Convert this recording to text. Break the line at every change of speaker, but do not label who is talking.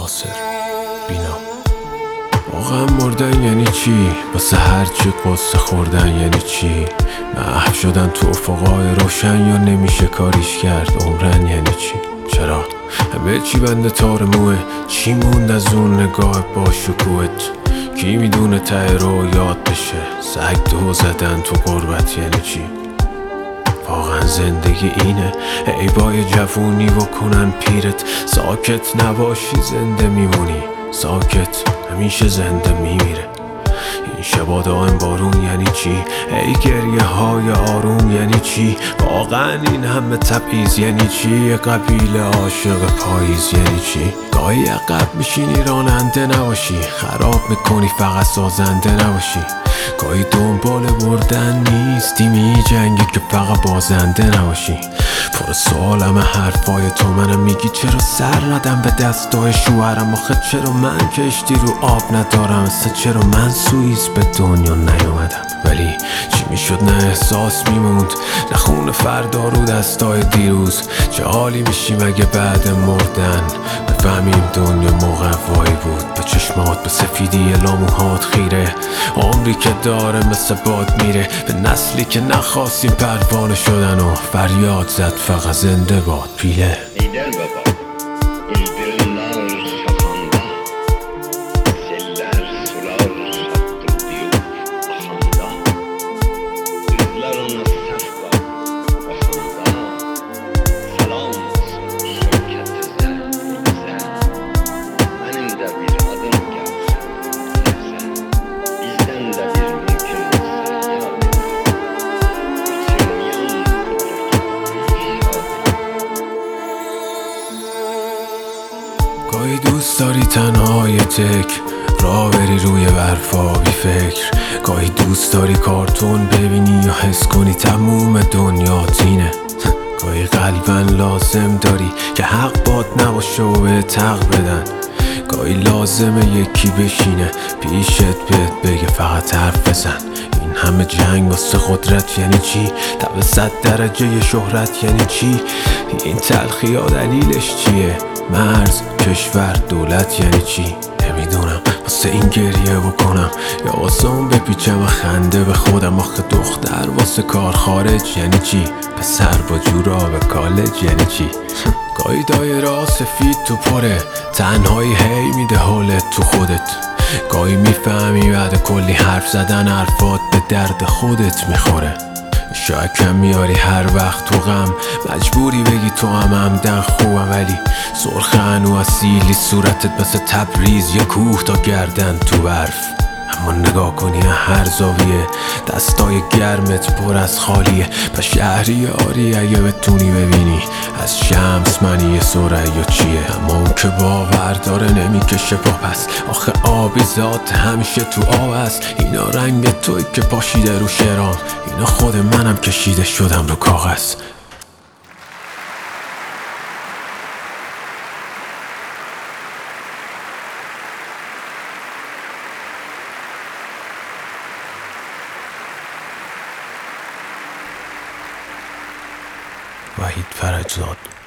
یاسر بینا. واقعا مردن یعنی چی؟ واسه هرچی قصه خوردن یعنی چی؟ محو شدن تو افقای روشن یا نمیشه کاریش کرد؟ عمرن یعنی چی؟ چرا؟ همه چی بنده تار موه؟ چی موند از اون نگاه با شکوهت؟ کی میدونه ته رو یاد بشه؟ سگ دو زدن تو غربت یعنی چی؟ واقعا زندگی اینه؟ عیبای جوونی بکنن پیرت، ساکت نباشی زنده میمونی، ساکت همیشه زنده میمیره. این شبا دائم بارون یعنی چی؟ ای گریه های آروم یعنی چی؟ واقعا این همه تبعیض یعنی چی؟ قبیله عاشق پاییز یعنی چی؟ گاهی عقب میشینی راننده نباشی، خراب میکنی فقط سازنده نباشی. گاهی دنبال بردن نیستی، میجنگی که فقط بازنده نباشی. پر سوالم حرفای تو، منم میگی چرا سر ندم به دستای شوهرم؟ آخه چرا من کشتی رو آب ندارم؟ اصلا چرا من سوئیس به دنیا نیومدم؟ ولی چی میشد نه احساس میموند، نه خون فردا رو دستای دیروز. چه حالی میشیم اگه بعد مردن بفهمیم دنیا مقوایی بود؟ به چشمات به سفیدی لاموهات خیره، عمری که داره مثل باد میره. به نسلی که نخواستیم پروانه شدن و فریاد زد فقط زنده باد پیله.
Lider baba, bildirimler şafanda, seller sular sattı diyor ahanda. Yüzler ona sefka vafanda, selam olsun şevketize bize. Benim de bir adım gelse bize, bizden de bir mümkün olsa ya
گاهی دوست داری تنهای تک راه بری روی برفا بی فکر، گاهی دوست داری کارتون ببینی یا حس کنی تموم دنیا تینه. گاهی قلبن لازم داری که حق باد نباشه و به حق بدن، گاهی لازمه یکی بشینه پیشت بهت بگه فقط حرف بزن. این همه جنگ واسه قدرت یعنی چی؟ تا به 100 درجه شهرت یعنی چی؟ این تلخی ها دلیلش چیه؟ مرز، کشور، دولت یعنی چی؟ نمیدونم واسه این گریه بکنم یا واسه اون بپیچم و خنده به خودم. آخه دختر واسه کار خارج یعنی چی؟ پسر با جورا به کالج یعنی چی؟ گاهی دایره سفید تو پره، تنهایی هی میده حالت تو خودت. گاهی میفهمی بعد کلی حرف زدن حرفات به درد خودت میخوره. شاید کم میاری هر وقت تو غم، مجبوری بگی تو هم همدن خوبم، ولی سرخ هنو اصیلی صورتت مثل تبریز یا کوه تا گردن تو برف. اما نگاه کنی هر زاویه دستای گرمت پر از خالیه. پس شهری آری اگه بتونی ببینی از شمس منی ثریا چیه؟ اما اون که باور داره نمیکشه پا پس، آخه آبی ذات همیشه تو آب است. اینا رنگ توی که پاشیده رو شرام، اینا خود منم کشیده شدم رو کاغذ. وحید فرجزاد.